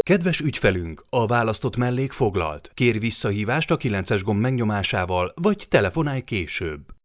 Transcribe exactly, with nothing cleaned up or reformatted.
Kedves ügyfelünk, a választott mellék foglalt. Kérj visszahívást a kilences gomb megnyomásával, vagy telefonálj később.